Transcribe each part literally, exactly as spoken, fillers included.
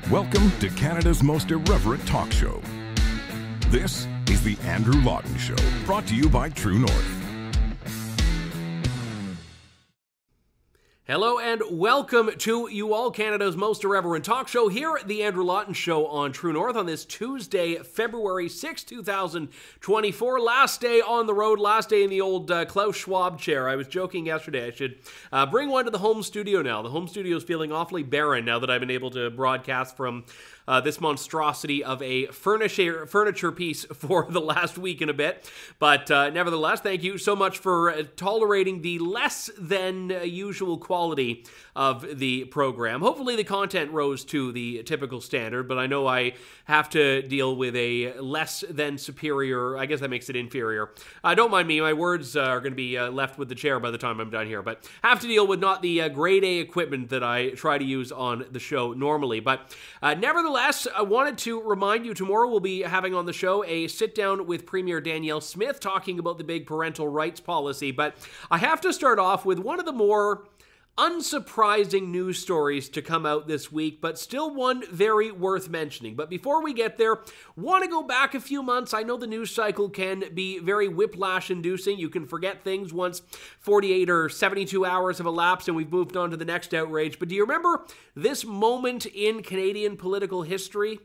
Welcome to Canada's most irreverent talk show. This is The Andrew Lawton Show, brought to you by True North. Hello and welcome to you all, Canada's most irreverent talk show here at The Andrew Lawton Show on True North on this Tuesday, February sixth, two thousand twenty-four. Last day on the road, last day in the old uh, Klaus Schwab chair. I was joking yesterday I should uh, bring one to the home studio now. The home studio is feeling awfully barren now that I've been able to broadcast from Uh, this monstrosity of a furniture furniture piece for the last week and a bit. But uh, nevertheless, thank you so much for uh, tolerating the less than uh, usual quality of the program. Hopefully the content rose to the typical standard, but I know I have to deal with a less than superior, I guess that makes it inferior. Uh, don't mind me, my words uh, are going to be uh, left with the chair by the time I'm done here, but have to deal with not the uh, grade A equipment that I try to use on the show normally. But uh, nevertheless, I wanted to remind you, tomorrow we'll be having on the show a sit-down with Premier Danielle Smith talking about the big parental rights policy. But I have to start off with one of the more unsurprising news stories to come out this week, but still one very worth mentioning. But before we get there, want to go back a few months. I know the news cycle can be very whiplash-inducing. You can forget things once forty-eight or seventy-two hours have elapsed and we've moved on to the next outrage. But do you remember this moment in Canadian political history?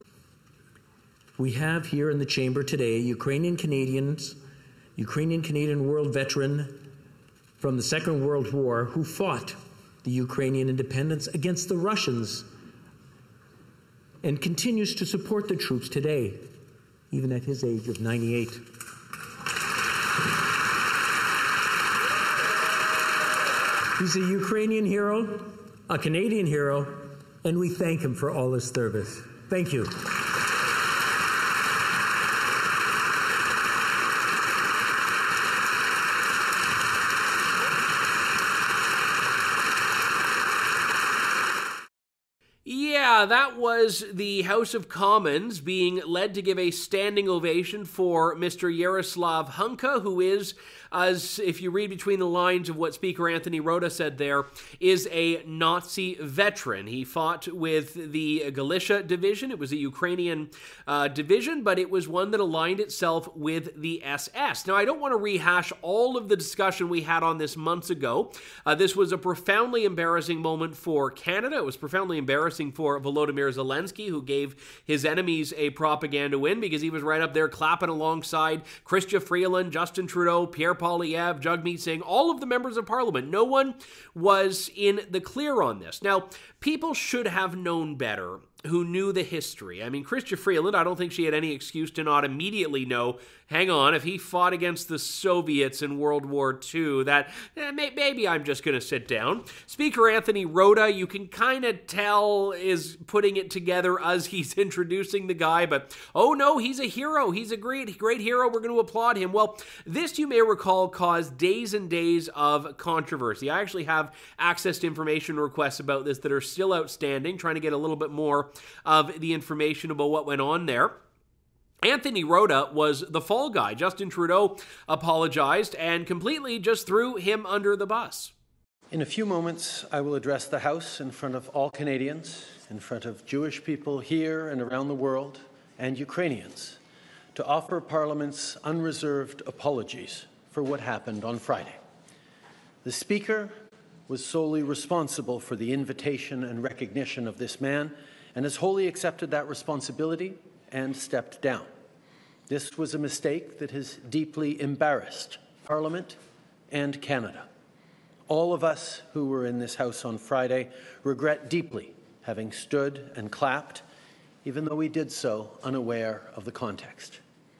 We have here in the chamber today Ukrainian Canadians, Ukrainian Canadian world veteran from the Second World War who fought the Ukrainian independence against the Russians and continues to support the troops today, even at his age of ninety-eight. He's a Ukrainian hero, a Canadian hero, and we thank him for all his service. Thank you. Yeah, that was the House of Commons being led to give a standing ovation for Mister Yaroslav Hunka, who is, as if you read between the lines of what Speaker Anthony Rota said there, is a Nazi veteran. He fought with the Galicia division. It was a Ukrainian uh, division, but it was one that aligned itself with the S S. Now, I don't want to rehash all of the discussion we had on this months ago. Uh, this was a profoundly embarrassing moment for Canada. It was profoundly embarrassing for Volodymyr Zelensky, who gave his enemies a propaganda win because he was right up there clapping alongside Chrystia Freeland, Justin Trudeau, Pierre Poilievre, Jagmeet Singh, all of the members of Parliament. No one was in the clear on this. Now, people should have known better who knew the history. I mean, Chrystia Freeland, I don't think she had any excuse to not immediately know, hang on, if he fought against the Soviets in World War Two, that eh, may, maybe I'm just going to sit down. Speaker Anthony Rota, you can kind of tell, is putting it together as he's introducing the guy, but oh no, he's a hero. He's a great, great hero. We're going to applaud him. Well, this, you may recall, caused days and days of controversy. I actually have access to information requests about this that are still outstanding, trying to get a little bit more of the information about what went on there. Anthony Rota was the fall guy. Justin Trudeau apologized and completely just threw him under the bus. In a few moments, I will address the House in front of all Canadians, in front of Jewish people here and around the world, and Ukrainians, to offer Parliament's unreserved apologies for what happened on Friday. The Speaker was solely responsible for the invitation and recognition of this man, and has wholly accepted that responsibility and stepped down. This was a mistake that has deeply embarrassed Parliament and Canada. All of us who were in this House on Friday regret deeply having stood and clapped, even though we did so unaware of the context.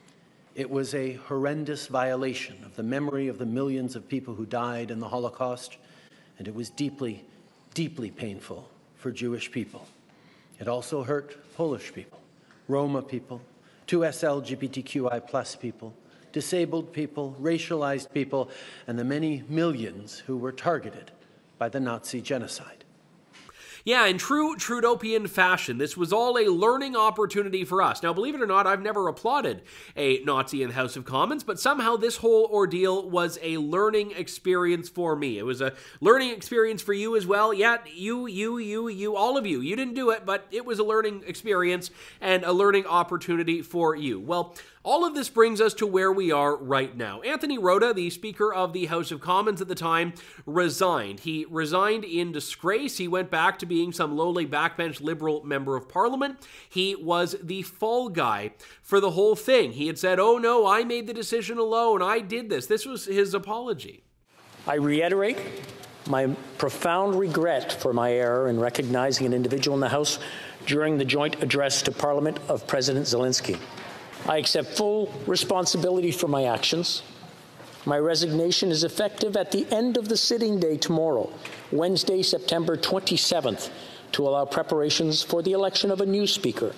It was a horrendous violation of the memory of the millions of people who died in the Holocaust, and it was deeply, deeply painful for Jewish people. It also hurt Polish people, Roma people, two S L G B T Q I plus people, disabled people, racialized people, and the many millions who were targeted by the Nazi genocide. Yeah, in true Trudeaupian fashion, this was all a learning opportunity for us. Now, believe it or not, I've never applauded a Nazi in the House of Commons, but somehow this whole ordeal was a learning experience for me. It was a learning experience for you as well. Yeah, you, you, you, you, all of you. You didn't do it, but it was a learning experience and a learning opportunity for you. Well, all of this brings us to where we are right now. Anthony Rota, the Speaker of the House of Commons at the time, resigned. He resigned in disgrace. He went back to being some lowly backbench Liberal member of Parliament. He was the fall guy for the whole thing. He had said, oh no, I made the decision alone. I did this. This was his apology. I reiterate my profound regret for my error in recognizing an individual in the House during the joint address to Parliament of President Zelensky. I accept full responsibility for my actions. My resignation is effective at the end of the sitting day tomorrow, Wednesday, September twenty-seventh, to allow preparations for the election of a new Speaker.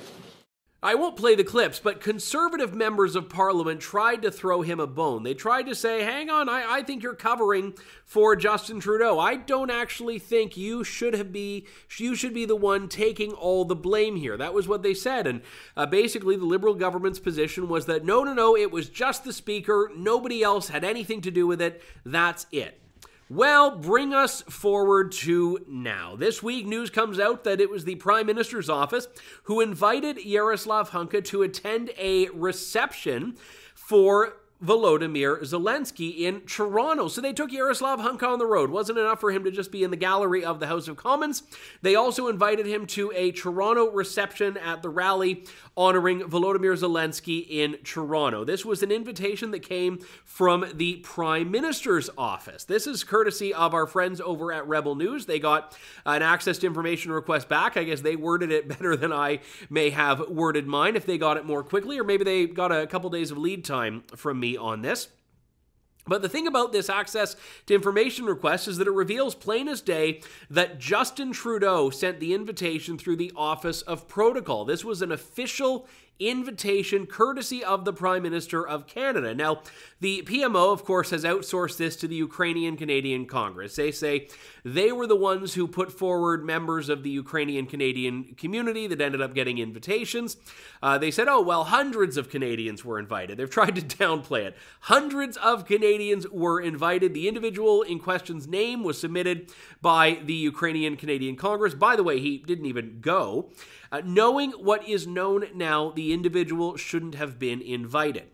I won't play the clips, but Conservative members of Parliament tried to throw him a bone. They tried to say, hang on, I, I think you're covering for Justin Trudeau. I don't actually think you should have be you should be the one taking all the blame here. That was what they said. And uh, basically, the Liberal government's position was that no, no, no, it was just the Speaker. Nobody else had anything to do with it. That's it. Well, bring us forward to now. This week, news comes out that it was the Prime Minister's office who invited Yaroslav Hunka to attend a reception for Volodymyr Zelensky in Toronto. So they took Yaroslav Hunka on the road. Wasn't enough for him to just be in the gallery of the House of Commons. They also invited him to a Toronto reception at the rally honoring Volodymyr Zelensky in Toronto. This was an invitation that came from the Prime Minister's office. This is courtesy of our friends over at Rebel News. They got an access to information request back. I guess they worded it better than I may have worded mine if they got it more quickly, or maybe they got a couple days of lead time from me on this. But the thing about this access to information request is that it reveals plain as day that Justin Trudeau sent the invitation through the Office of Protocol. This was an official invitation courtesy of the Prime Minister of Canada. Now, the P M O, of course, has outsourced this to the Ukrainian-Canadian Congress. They say they were the ones who put forward members of the Ukrainian-Canadian community that ended up getting invitations. Uh, they said, oh, well, hundreds of Canadians were invited. They've tried to downplay it. Hundreds of Canadians were invited. The individual in question's name was submitted by the Ukrainian-Canadian Congress. By the way, he didn't even go. Uh, knowing what is known now, the individual shouldn't have been invited.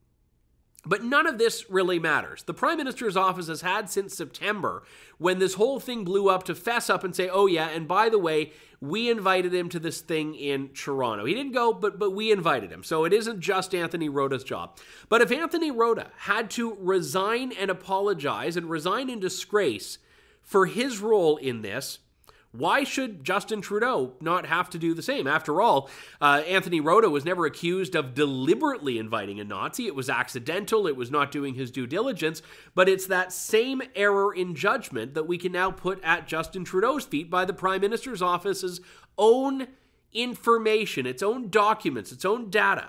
But none of this really matters. The Prime Minister's office has had since September, when this whole thing blew up, to fess up and say, oh yeah, and by the way, we invited him to this thing in Toronto. He didn't go, but but we invited him. So it isn't just Anthony Rota's job. But if Anthony Rota had to resign and apologize and resign in disgrace for his role in this, why should Justin Trudeau not have to do the same? After all, uh, Anthony Rota was never accused of deliberately inviting a Nazi. It was accidental. It was not doing his due diligence. But it's that same error in judgment that we can now put at Justin Trudeau's feet by the Prime Minister's office's own information, its own documents, its own data.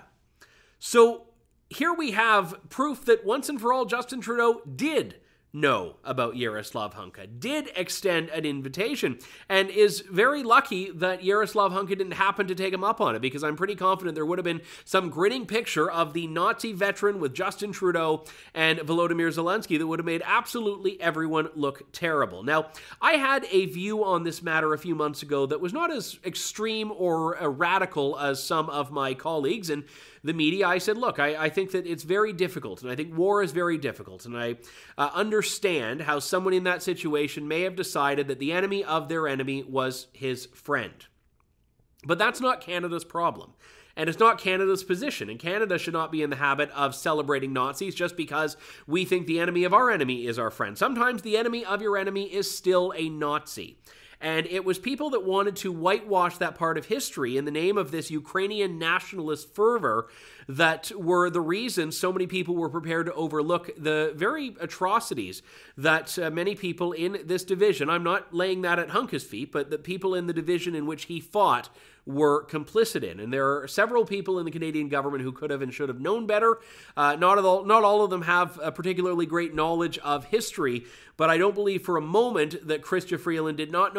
So here we have proof that once and for all, Justin Trudeau did know about Yaroslav Hunka, did extend an invitation, and is very lucky that Yaroslav Hunka didn't happen to take him up on it, because I'm pretty confident there would have been some grinning picture of the Nazi veteran with Justin Trudeau and Volodymyr Zelensky that would have made absolutely everyone look terrible. Now, I had a view on this matter a few months ago that was not as extreme or uh, radical as some of my colleagues, and the media. I said, look, I, I think that it's very difficult, and I think war is very difficult, and I uh, understand how someone in that situation may have decided that the enemy of their enemy was his friend. But that's not Canada's problem. And it's not Canada's position. And Canada should not be in the habit of celebrating Nazis just because we think the enemy of our enemy is our friend. Sometimes the enemy of your enemy is still a Nazi. And it was people that wanted to whitewash that part of history in the name of this Ukrainian nationalist fervor that were the reason so many people were prepared to overlook the very atrocities that uh, many people in this division, I'm not laying that at Hunka's feet, but the people in the division in which he fought were complicit in. And there are several people in the Canadian government who could have and should have known better. Uh, not all, not all of them have a particularly great knowledge of history, but I don't believe for a moment that Chrystia Freeland did not know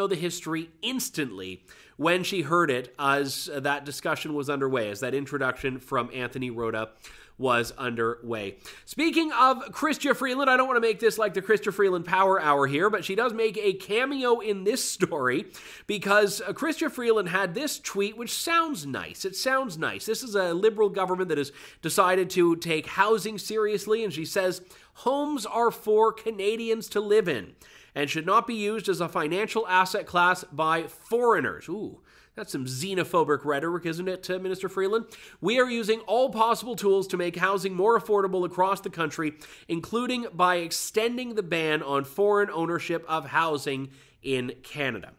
know the history instantly when she heard it as that discussion was underway, as that introduction from Anthony Rota was underway. Speaking of Chrystia Freeland, I don't want to make this like the Chrystia Freeland Power Hour here, but she does make a cameo in this story because Chrystia Freeland had this tweet, which sounds nice. It sounds nice. This is a Liberal government that has decided to take housing seriously, and she says, homes are for Canadians to live in and should not be used as a financial asset class by foreigners. Ooh. That's some xenophobic rhetoric, isn't it, uh, Minister Freeland? We are using all possible tools to make housing more affordable across the country, including by extending the ban on foreign ownership of housing in Canada.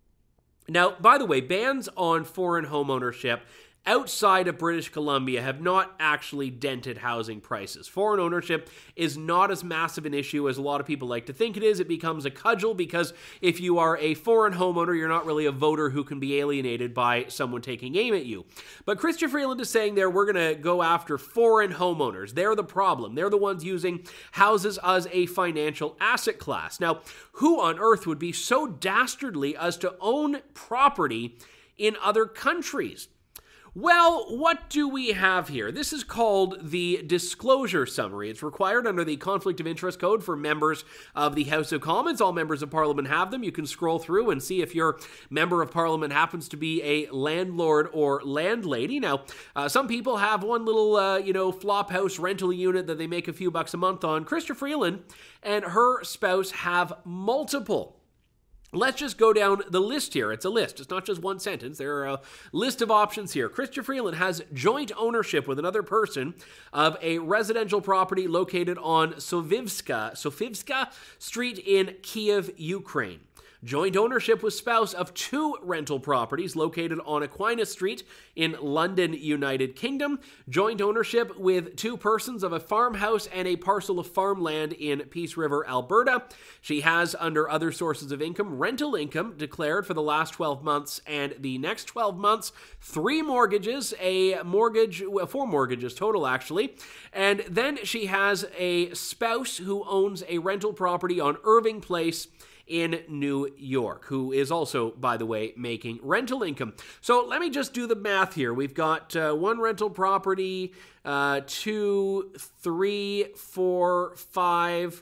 Now, by the way, bans on foreign home ownership outside of British Columbia have not actually dented housing prices. Foreign ownership is not as massive an issue as a lot of people like to think it is. It becomes a cudgel because if you are a foreign homeowner, you're not really a voter who can be alienated by someone taking aim at you. But Chrystia Freeland is saying there we're going to go after foreign homeowners. They're the problem. They're the ones using houses as a financial asset class. Now, who on earth would be so dastardly as to own property in other countries? Well, what do we have here? This is called the disclosure summary. It's required under the Conflict of Interest Code for members of the House of Commons. All members of Parliament have them. You can scroll through and see if your member of Parliament happens to be a landlord or landlady. Now, uh, some people have one little, uh, you know, flop house rental unit that they make a few bucks a month on. Chrystia Freeland and her spouse have multiple. Let's just go down the list here. It's a list. It's not just one sentence. There are a list of options here. Chrystia Freeland has joint ownership with another person of a residential property located on Sofivska, Sofivska Street in Kiev, Ukraine. Joint ownership with spouse of two rental properties located on Aquinas Street in London, United Kingdom. Joint ownership with two persons of a farmhouse and a parcel of farmland in Peace River, Alberta. She has, under other sources of income, rental income declared for the last twelve months and the next twelve months, three mortgages, a mortgage, well, four mortgages total actually. And then she has a spouse who owns a rental property on Irving Place in New York, who is also, by the way, making rental income. So let me just do the math here. We've got uh, one rental property, uh, two, three, four, five.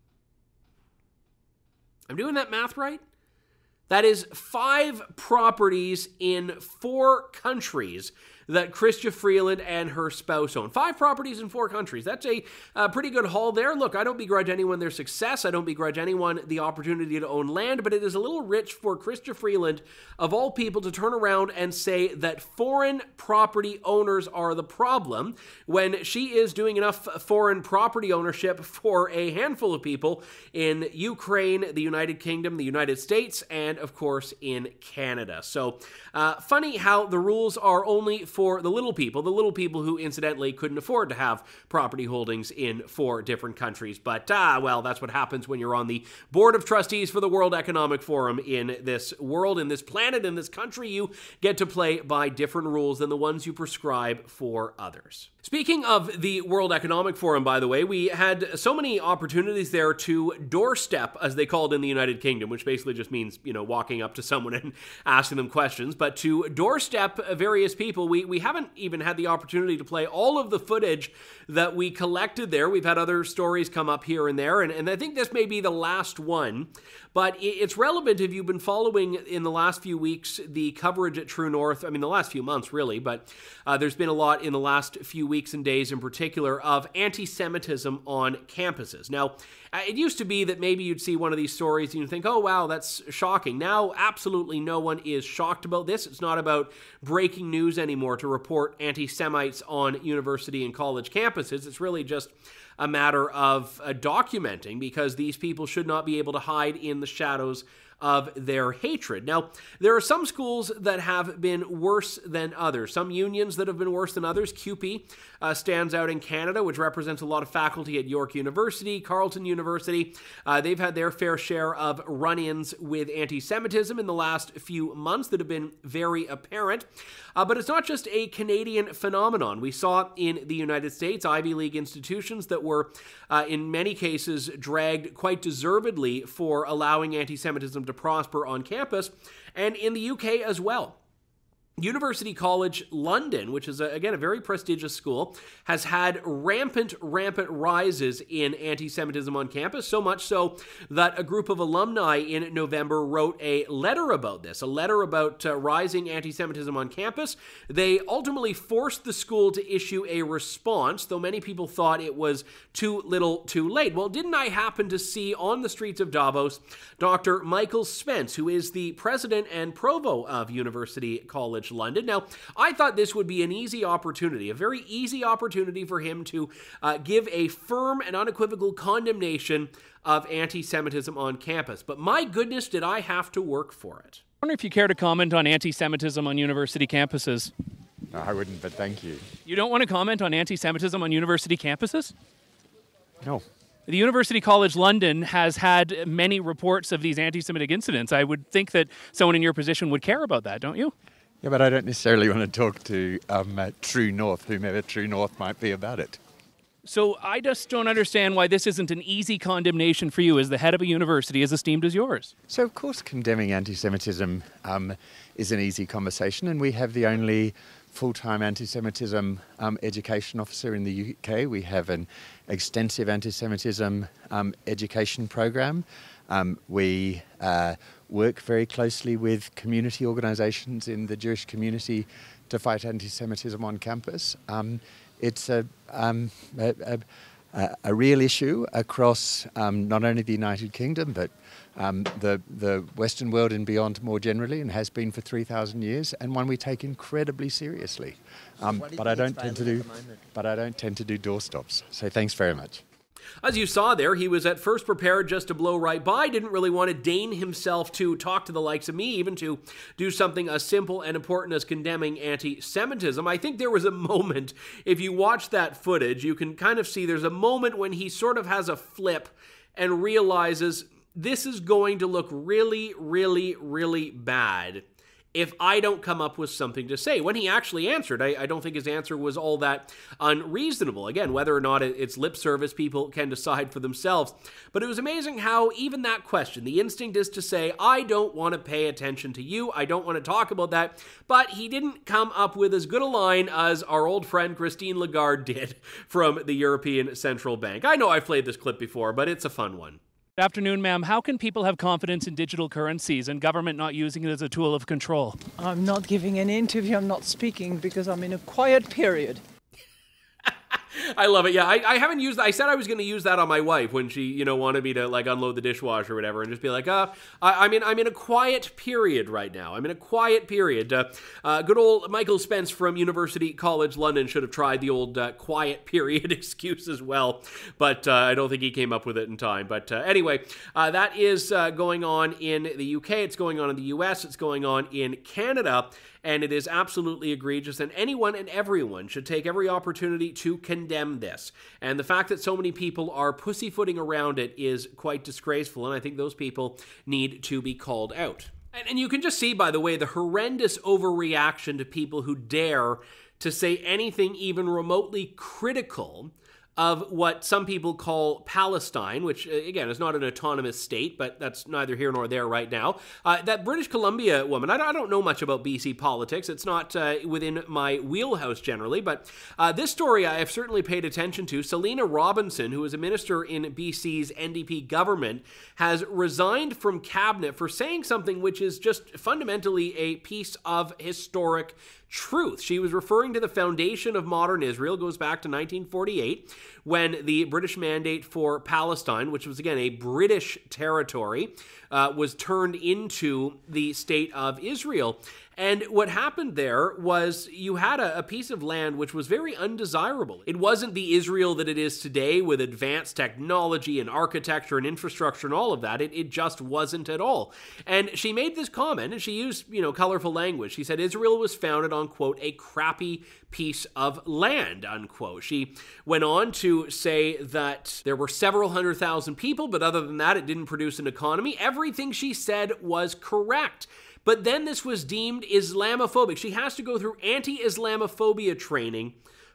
I'm doing that math right? That is five properties in four countries that Chrystia Freeland and her spouse own. Five properties in four countries. That's a uh, pretty good haul there. Look, I don't begrudge anyone their success. I don't begrudge anyone the opportunity to own land, but it is a little rich for Chrystia Freeland, of all people, to turn around and say that foreign property owners are the problem when she is doing enough foreign property ownership for a handful of people in Ukraine, the United Kingdom, the United States, and, of course, in Canada. So, uh, funny how the rules are only for for the little people, the little people who incidentally couldn't afford to have property holdings in four different countries. But, ah, well, that's what happens when you're on the Board of Trustees for the World Economic Forum in this world, in this planet, in this country. You get to play by different rules than the ones you prescribe for others. Speaking of the World Economic Forum, by the way, we had so many opportunities there to doorstep, as they called in the United Kingdom, which basically just means, you know, walking up to someone and asking them questions, but to doorstep various people. We We haven't even had the opportunity to play all of the footage that we collected there. We've had other stories come up here and there, and, and I think this may be the last one, but it's relevant if you've been following in the last few weeks the coverage at True North. I mean, the last few months, really, but uh, there's been a lot in the last few weeks and days in particular of anti-Semitism on campuses. Now, uh, it used to be that maybe you'd see one of these stories and you'd think, oh, wow, that's shocking. Now, absolutely no one is shocked about this. It's not about breaking news anymore to report anti-Semites on university and college campuses. It's really just a matter of uh, documenting, because these people should not be able to hide in the shadows of their hatred. Now, there are some schools that have been worse than others. Some unions that have been worse than others. C U P E uh, stands out in Canada, which represents a lot of faculty at York University, Carleton University. Uh, they've had their fair share of run-ins with anti-Semitism in the last few months that have been very apparent. Uh, but it's not just a Canadian phenomenon. We saw in the United States Ivy League institutions that were, uh, in many cases, dragged quite deservedly for allowing anti-Semitism to prosper on campus and in the U K as well. University College London, which is, a, again, a very prestigious school, has had rampant, rampant rises in anti-Semitism on campus, so much so that a group of alumni in November wrote a letter about this, a letter about uh, rising anti-Semitism on campus. They ultimately forced the school to issue a response, though many people thought it was too little too late. Well, didn't I happen to see on the streets of Davos Doctor Michael Spence, who is the president and provost of University College London. Now, I thought this would be an easy opportunity, a very easy opportunity for him to uh, give a firm and unequivocal condemnation of anti-Semitism on campus. But my goodness, did I have to work for it. I wonder if you care to comment on anti-Semitism on university campuses. No, I wouldn't, but thank you. You don't want to comment on anti-Semitism on university campuses? No. The University College London has had many reports of these anti-Semitic incidents. I would think that someone in your position would care about that, don't you? Yeah, but I don't necessarily want to talk to um, uh, True North, whomever True North might be about it. So I just don't understand why this isn't an easy condemnation for you as the head of a university as esteemed as yours. So, of course, condemning anti-Semitism um, is an easy conversation, and we have the only full-time anti-Semitism um, education officer in the U K. We have an extensive anti-Semitism um, education program. Um, we uh, work very closely with community organisations in the Jewish community to fight anti-Semitism on campus. Um, it's a, um, a, a, a real issue across um, not only the United Kingdom, but um, the, the Western world and beyond more generally, and has been for three thousand years, and one we take incredibly seriously. Um, but I don't tend to do, but I don't tend to do doorstops. So thanks very much. As you saw there, he was at first prepared just to blow right by, didn't really want to deign himself to talk to the likes of me, even to do something as simple and important as condemning anti-Semitism. I think there was a moment, if you watch that footage, you can kind of see there's a moment when he sort of has a flip and realizes this is going to look really, really, really bad if I don't come up with something to say. When he actually answered, I, I don't think his answer was all that unreasonable. Again, whether or not it's lip service, people can decide for themselves. But it was amazing how even that question, the instinct is to say, I don't want to pay attention to you, I don't want to talk about that, but he didn't come up with as good a line as our old friend Christine Lagarde did from the European Central Bank. I know I've played this clip before, but it's a fun one. Good afternoon, ma'am. How can people have confidence in digital currencies and government not using it as a tool of control? I'm not giving an interview, I'm not speaking because I'm in a quiet period. I love it. Yeah, I, I haven't used that. I said I was going to use that on my wife when she, you know, wanted me to like unload the dishwasher or whatever, and just be like, uh, I, I mean, I'm in a quiet period right now. I'm in a quiet period. Uh, uh, good old Michael Spence from University College London should have tried the old uh, quiet period excuse as well, but uh, I don't think he came up with it in time. But uh, anyway, uh, that is uh, going on in the U K. It's going on in the U S. It's going on in Canada. And it is absolutely egregious, and anyone and everyone should take every opportunity to condemn this. And the fact that so many people are pussyfooting around it is quite disgraceful, and I think those people need to be called out. And, and you can just see, by the way, the horrendous overreaction to people who dare to say anything even remotely critical of what some people call Palestine, which, again, is not an autonomous state, but that's neither here nor there right now. Uh, that British Columbia woman, I don't, I don't know much about B C politics. It's not uh, within my wheelhouse generally, but uh, this story I have certainly paid attention to. Selina Robinson, who is a minister in B C's N D P government, has resigned from cabinet for saying something which is just fundamentally a piece of historic truth. She was referring to the foundation of modern Israel, goes back to nineteen forty-eight, when the British Mandate for Palestine, which was again a British territory, uh, was turned into the state of Israel. And what happened there was you had a, a piece of land which was very undesirable. It wasn't the Israel that it is today with advanced technology and architecture and infrastructure and all of that. It, it just wasn't at all. And she made this comment, and she used, you know, colorful language. She said Israel was founded on, quote, a crappy piece of land, unquote. She went on to say that there were several hundred thousand people, but other than that, it didn't produce an economy. Everything she said was correct. But then this was deemed Islamophobic. She has to go through anti-Islamophobia training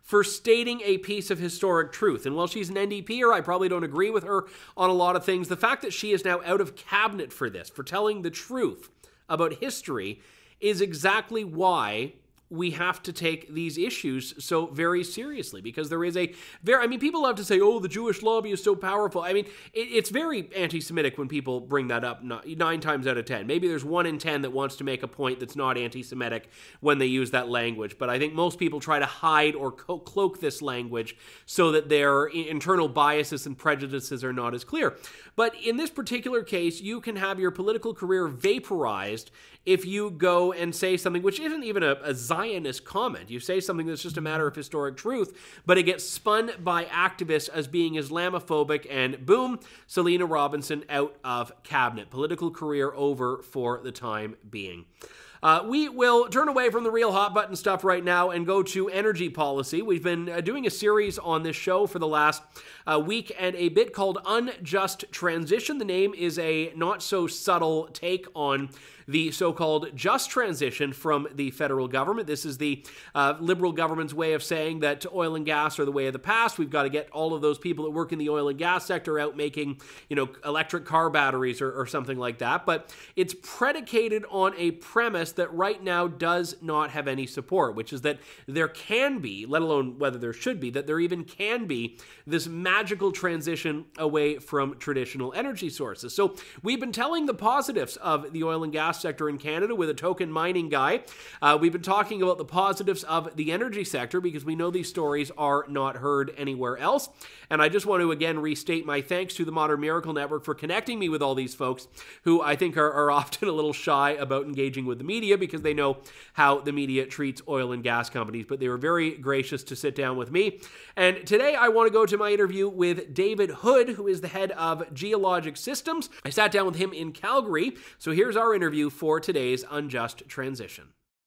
for stating a piece of historic truth. And while she's an N D P er, I probably don't agree with her on a lot of things. The fact that she is now out of cabinet for this, for telling the truth about history, is exactly why we have to take these issues so very seriously, because there is a very, I mean, people love to say, oh, the Jewish lobby is so powerful. I mean, it, it's very anti-Semitic when people bring that up nine times out of ten. Maybe there's one in ten that wants to make a point that's not anti-Semitic when they use that language. But I think most people try to hide or co- cloak this language so that their internal biases and prejudices are not as clear. But in this particular case, you can have your political career vaporized if you go and say something which isn't even a, a Zionist comment. You say something that's just a matter of historic truth, but it gets spun by activists as being Islamophobic, and boom, Selena Robinson out of cabinet. Political career over for the time being. Uh, we will turn away from the real hot button stuff right now and go to energy policy. We've been uh, doing a series on this show for the last uh, week and a bit called Unjust Transition. The name is a not so subtle take on the so-called just transition from the federal government. This is the uh, Liberal government's way of saying that oil and gas are the way of the past. We've got to get all of those people that work in the oil and gas sector out making, you know, electric car batteries or, or something like that. But it's predicated on a premise that right now does not have any support, which is that there can be, let alone whether there should be, that there even can be this magical transition away from traditional energy sources. So we've been telling the positives of the oil and gas sector in Canada with a token mining guy. Uh, we've been talking about the positives of the energy sector because we know these stories are not heard anywhere else. And I just want to again restate my thanks to the Modern Miracle Network for connecting me with all these folks who I think are, are often a little shy about engaging with the media because they know how the media treats oil and gas companies. But they were very gracious to sit down with me. And today I want to go to my interview with David Hood, who is the head of Geologic Systems. I sat down with him in Calgary. So here's our interview for today's Unjust Transition.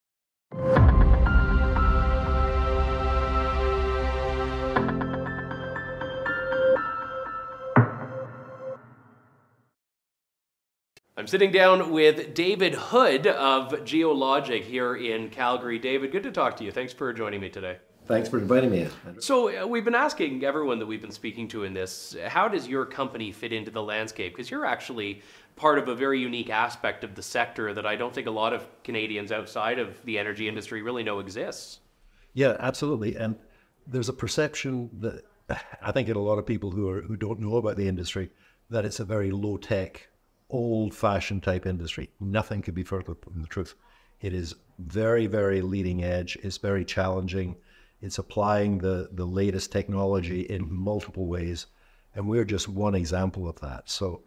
I'm sitting down with David Hood of Geologic here in Calgary. David, good to talk to you. Thanks for joining me today. Thanks for inviting me. So uh, we've been asking everyone that we've been speaking to in this, how does your company fit into the landscape? Because you're actually part of a very unique aspect of the sector that I don't think a lot of Canadians outside of the energy industry really know exists. Yeah, absolutely. And there's a perception that I think in a lot of people who are who don't know about the industry that it's a very low-tech, old-fashioned type industry. Nothing could be further from the truth. It is very, very leading edge. It's very challenging. It's applying the, the latest technology in multiple ways. And we're just one example of that. So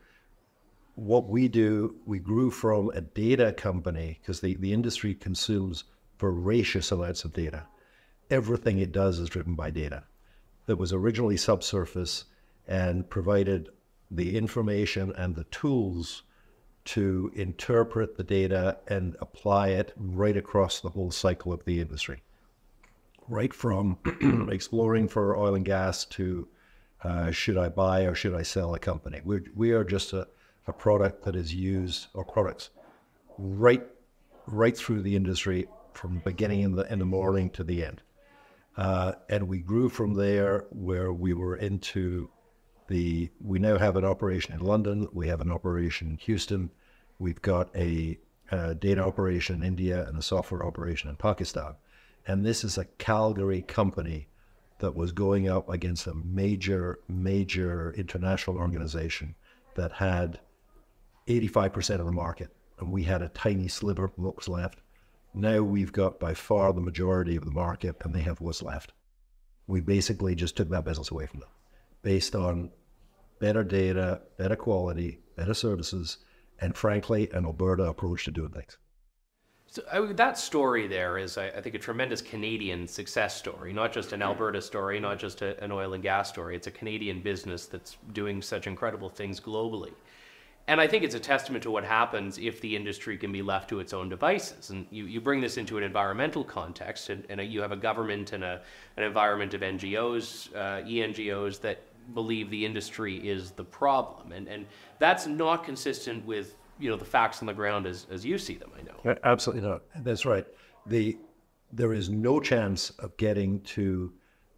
what we do, we grew from a data company because the, the industry consumes voracious amounts of data. Everything it does is driven by data. That was originally subsurface and provided the information and the tools to interpret the data and apply it right across the whole cycle of the industry. Right from exploring for oil and gas to uh, should I buy or should I sell a company? We're, we are just a, a product that is used, or products, right right through the industry from beginning in the, in the morning to the end. Uh, and we grew from there where we were into the, we now have an operation in London, we have an operation in Houston, we've got a, a data operation in India and a software operation in Pakistan. And this is a Calgary company that was going up against a major, major international organization that had eighty-five percent of the market. And we had a tiny sliver of what was left. Now we've got by far the majority of the market and they have what's left. We basically just took that business away from them based on better data, better quality, better services, and frankly, an Alberta approach to doing things. So I mean, that story there is, I, I think, a tremendous Canadian success story, not just an Alberta story, not just a, an oil and gas story. It's a Canadian business that's doing such incredible things globally. And I think it's a testament to what happens if the industry can be left to its own devices. And you, you bring this into an environmental context, and, and you have a government and a, an environment of N G Os, uh, E N G Os that believe the industry is the problem. And, and that's not consistent with, you know, the facts on the ground as, as you see them, I know. Absolutely not. That's right. The, there is no chance of getting to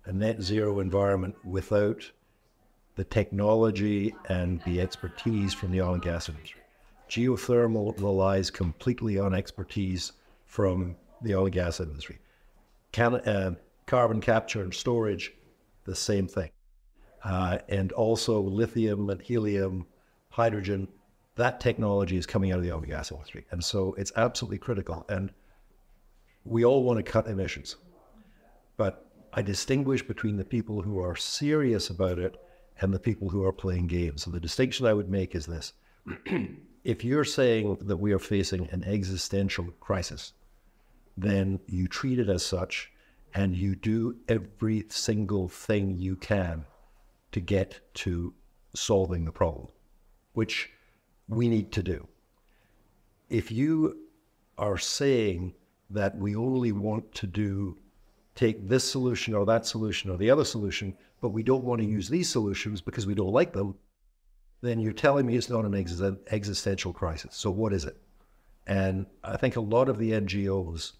a net zero environment without the technology and the expertise from the oil and gas industry. Geothermal relies completely on expertise from the oil and gas industry. Can, uh, carbon capture and storage, the same thing. Uh, and also lithium and helium, hydrogen, that technology is coming out of the oil and gas industry. And so it's absolutely critical. And we all want to cut emissions. But I distinguish between the people who are serious about it and the people who are playing games. So the distinction I would make is this. If you're saying that we are facing an existential crisis, then you treat it as such and you do every single thing you can to get to solving the problem, which we need to do. If you are saying that we only want to do, take this solution or that solution or the other solution, but we don't want to use these solutions because we don't like them, then you're telling me it's not an ex- existential crisis. So what is it? And I think a lot of the N G Os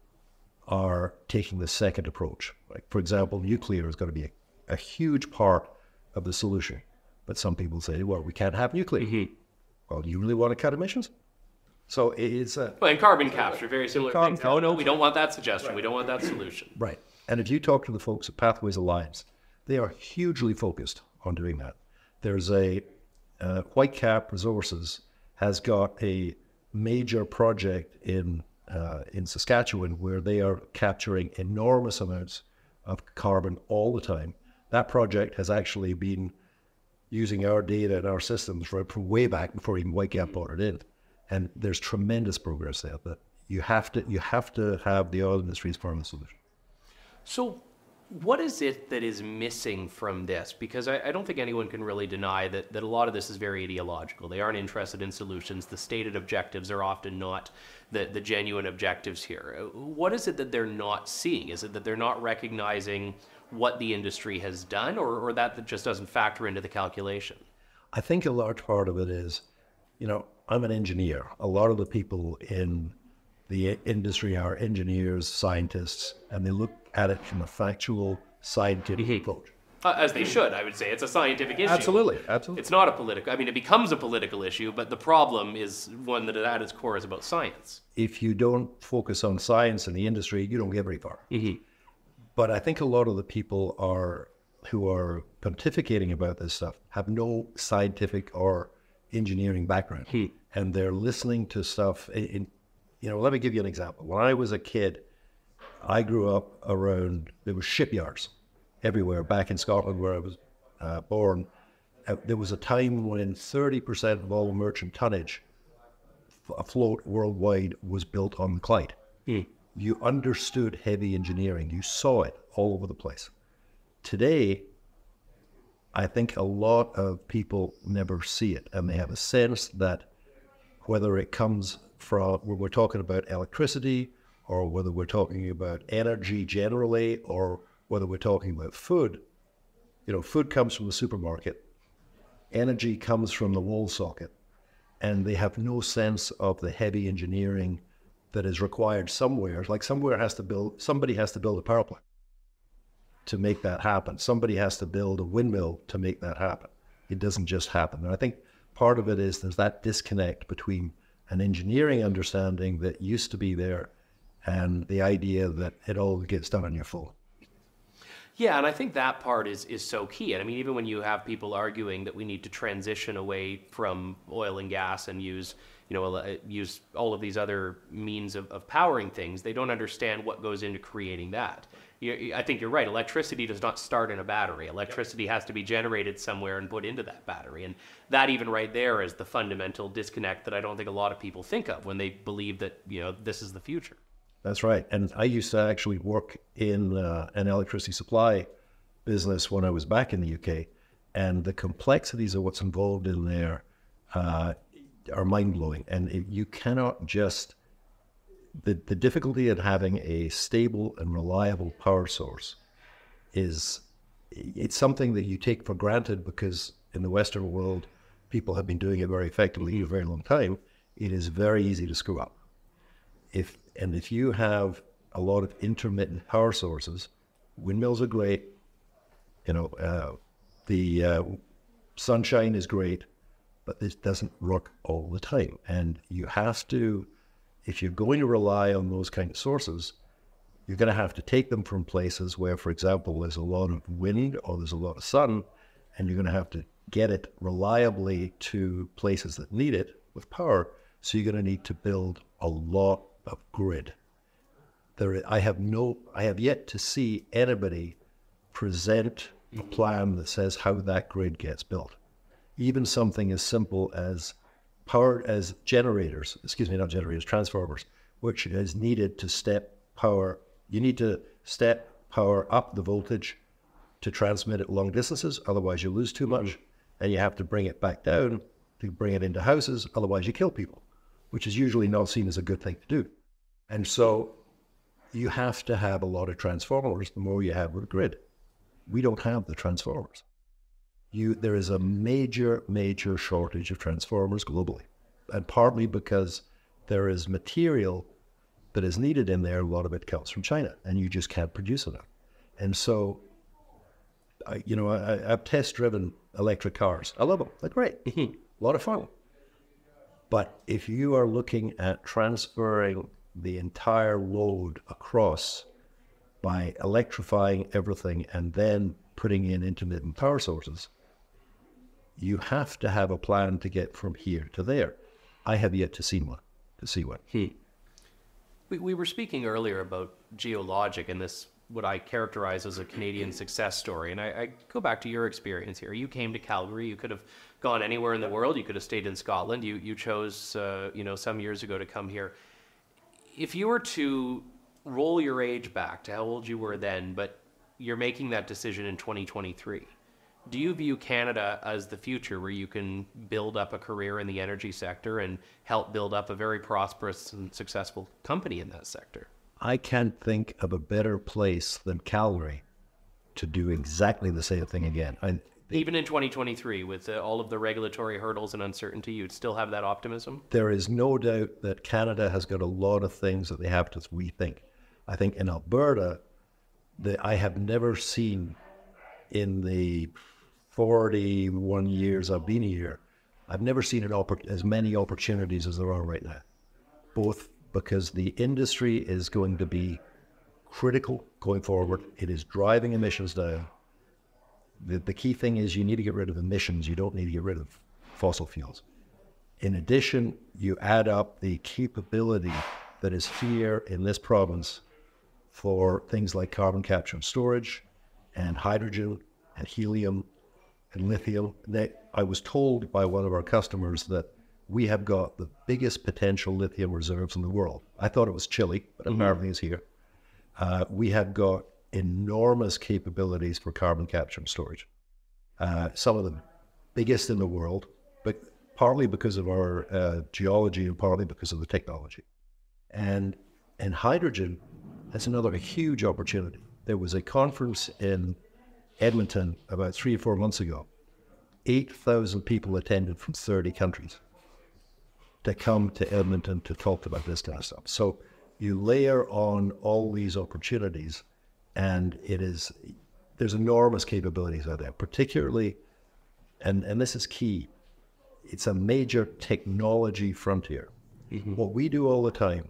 are taking the second approach. Like, for example, nuclear is going to be a, a huge part of the solution. But some people say, well, we can't have nuclear. Mm-hmm. Well, do you really want to cut emissions? So it's a... Well, and carbon capture, very similar carbon things. No, no, we don't want that suggestion. Right. We don't want that solution. Right. And if you talk to the folks at Pathways Alliance, they are hugely focused on doing that. There's a... Uh, Whitecap Resources has got a major project in uh, in Saskatchewan where they are capturing enormous amounts of carbon all the time. That project has actually been using our data and our systems from, from way back before even Whitecap brought it in. And there's tremendous progress there. That you have to you have to have the oil industry as part of the solution. So what is it that is missing from this? Because I, I don't think anyone can really deny that, that a lot of this is very ideological. They aren't interested in solutions. The stated objectives are often not the, the genuine objectives here. What is it that they're not seeing? Is it that they're not recognizing what the industry has done, or, or that, that just doesn't factor into the calculation? I think a large part of it is, you know, I'm an engineer. A lot of the people in the industry are engineers, scientists, and they look at it from a factual, scientific mm-hmm. approach. Uh, as they should, I would say. It's a scientific issue. Absolutely, absolutely. It's not a political, I mean, it becomes a political issue, but the problem is one that at its core is about science. If you don't focus on science in the industry, you don't get very far. Mm-hmm. But I think a lot of the people are who are pontificating about this stuff have no scientific or engineering background. Hmm. And they're listening to stuff in, in, you know, let me give you an example. When I was a kid, I grew up around, there were shipyards everywhere back in Scotland where I was uh, born. Uh, there was a time when thirty percent of all merchant tonnage afloat worldwide was built on the Clyde. Mm. You understood heavy engineering. You saw it all over the place. Today, I think a lot of people never see it, and they have a sense that whether it comes from, when we're talking about electricity, or whether we're talking about energy generally, or whether we're talking about food, you know, food comes from the supermarket, energy comes from the wall socket, and they have no sense of the heavy engineering that is required somewhere. Like somewhere has to build, somebody has to build a power plant to make that happen. Somebody has to build a windmill to make that happen. It doesn't just happen. And I think part of it is there's that disconnect between an engineering understanding that used to be there and the idea that it all gets done on your phone. Yeah, and I think that part is, is so key. And I mean, even when you have people arguing that we need to transition away from oil and gas and use, you know, use all of these other means of, of powering things, they don't understand what goes into creating that. You, I think you're right. Electricity does not start in a battery. Electricity has to be generated somewhere and put into that battery. And that even right there is the fundamental disconnect that I don't think a lot of people think of when they believe that, you know, this is the future. That's right. And I used to actually work in uh, an electricity supply business when I was back in the U K. And the complexities of what's involved in there uh, are mind-blowing. And it, you cannot just... The, the difficulty in having a stable and reliable power source is, it's something that you take for granted because in the Western world, people have been doing it very effectively for a very long time. It is very easy to screw up. If And if you have a lot of intermittent power sources, windmills are great, You know, uh, the uh, sunshine is great, but this doesn't work all the time. And you have to, if you're going to rely on those kind of sources, you're going to have to take them from places where, for example, there's a lot of wind or there's a lot of sun, and you're going to have to get it reliably to places that need it with power. So you're going to need to build a lot of grid. There, I have no, I have yet to see anybody present a plan that says how that grid gets built. Even something as simple as power, as generators, excuse me, not generators, transformers, which is needed to step power. You need to step power up the voltage to transmit it long distances, otherwise you lose too much, mm-hmm. and you have to bring it back down to bring it into houses, otherwise you kill people, which is usually not seen as a good thing to do. And so you have to have a lot of transformers the more you have with grid. We don't have the transformers. You, there is a major, major shortage of transformers globally, and partly because there is material that is needed in there. A lot of it comes from China, and you just can't produce enough. And so, I, you know, I, I've test-driven electric cars. I love them. They're great. A lot of fun. But if you are looking at transferring the entire load across by electrifying everything and then putting in intermittent power sources, you have to have a plan to get from here to there. I have yet to see one. To see one. Hmm. We, we were speaking earlier about GeoLogic and this, what I characterize as a Canadian success story. And I, I go back to your experience here. You came to Calgary. You could have gone anywhere in the world. You could have stayed in Scotland. You you chose, uh, you know, some years ago to come here. If you were to roll your age back to how old you were then, but you're making that decision in twenty twenty-three, do you view Canada as the future where you can build up a career in the energy sector and help build up a very prosperous and successful company in that sector? I can't think of a better place than Calgary to do exactly the same thing again. I, Even in twenty twenty-three, with uh, all of the regulatory hurdles and uncertainty, you'd still have that optimism? There is no doubt that Canada has got a lot of things that they have to rethink. I think in Alberta, the, I have never seen in the forty-one years I've been here, I've never seen an oppor- as many opportunities as there are right now, both because the industry is going to be critical going forward. It is driving emissions down. The, the key thing is you need to get rid of emissions. You don't need to get rid of fossil fuels. In addition, you add up the capability that is here in this province for things like carbon capture and storage and hydrogen and helium and lithium. They, I was told by one of our customers that we have got the biggest potential lithium reserves in the world. I thought it was Chile, but mm-hmm. apparently it's here. Uh, we have got enormous capabilities for carbon capture and storage. Uh, some of the biggest in the world, but partly because of our uh, geology and partly because of the technology. And, and hydrogen, that's another huge opportunity. There was a conference in Edmonton about three or four months ago. eight thousand people attended from thirty countries to come to Edmonton to talk about this kind of stuff. So you layer on all these opportunities, and it is, there's enormous capabilities out there, particularly, and, and this is key, it's a major technology frontier. Mm-hmm. What we do all the time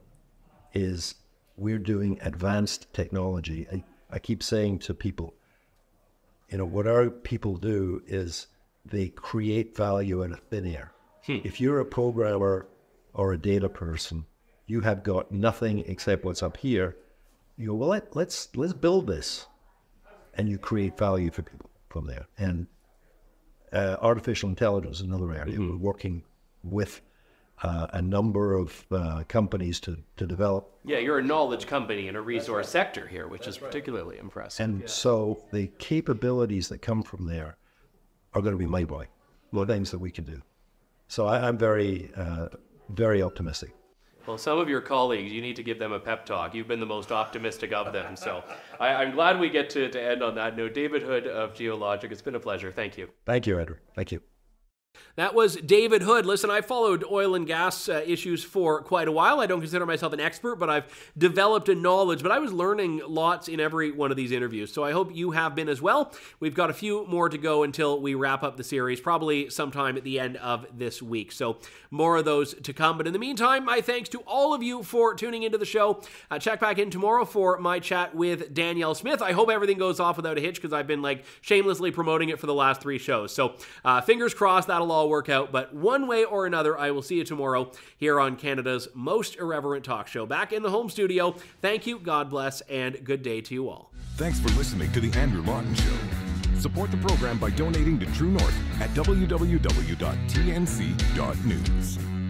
is we're doing advanced technology. I, I keep saying to people, you know, what our people do is they create value out of thin air. Hmm. If you're a programmer or a data person, you have got nothing except what's up here. You go, well, let, let's let's build this, and you create value for people from there. And uh, artificial intelligence is another area. Mm-hmm. We're working with uh, a number of uh, companies to, to develop. Yeah, you're a knowledge company in a resource sector here, which is particularly impressive. And yeah. so the capabilities that come from there are going to be mind-blowing. The things that we can do. So I, I'm very, uh, very optimistic. Well, some of your colleagues, you need to give them a pep talk. You've been the most optimistic of them. So I, I'm glad we get to, to end on that note. David Hood of GeoLogic, it's been a pleasure. Thank you. Thank you, Edward. Thank you. That was David Hood. Listen, I followed oil and gas uh, issues for quite a while. I don't consider myself an expert, but I've developed a knowledge. But I was learning lots in every one of these interviews, so I hope you have been as well. We've got a few more to go until we wrap up the series, probably sometime at the end of this week. So more of those to come. But in the meantime, my thanks to all of you for tuning into the show. Uh, check back in tomorrow for my chat with Danielle Smith. I hope everything goes off without a hitch, because I've been like shamelessly promoting it for the last three shows. So uh, fingers crossed that'll all work out, but one way or another, I will see you tomorrow here on Canada's most irreverent talk show. Back in the home studio. Thank you, God bless, and good day to you all. Thanks for listening to The Andrew Lawton Show. Support the program by donating to True North at w w w dot t n c dot news.